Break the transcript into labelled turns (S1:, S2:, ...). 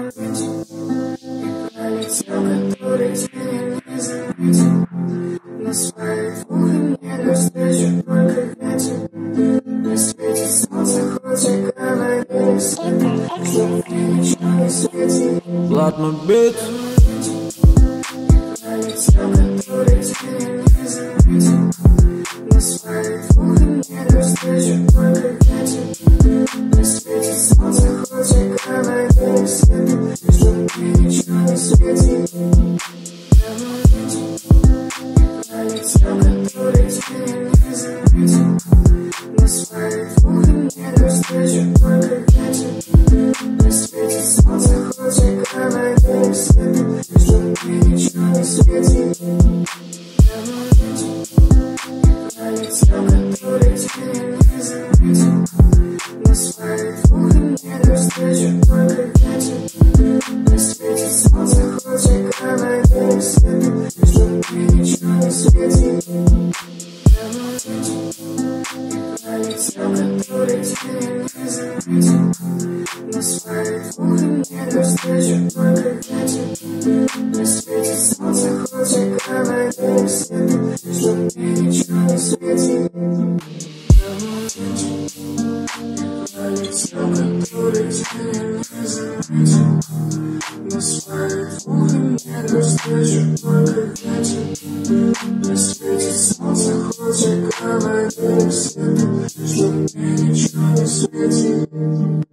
S1: Пролетел, который тебя не заметил. На своих двух мне навстречу только ветер. Не светит солнце, хоть и говорили себе, что мне ничего не светит.
S2: Ладно, бит.
S1: Пролетел, который тебя не заметил. На своих двух мне навстречу только ветер. Не светит солнце, хоть и говорили себе, что мне ничего не светит. Пролетел, который тебя не заметил. На своих двух мне навстречу только ветер. Не светит солнце, хоть и говорили себе, что мне ничего не светит. Пролетел, который тебя не заметил. На своих двух мне навстречу только ветер. Не светит солнце, хоть и говорили себе, что мне ничего не светит. Пролетел, который тебя не заметил. На своих двух мне навстречу только ветер. Не светит солнце, хоть и говорили себе, что мне ничего не светит. Пролетел, который тебя не заметил. На своих двух мне навстречу только ветер. Не светит солнце, хоть и говорили себе, что мне ничего не светит.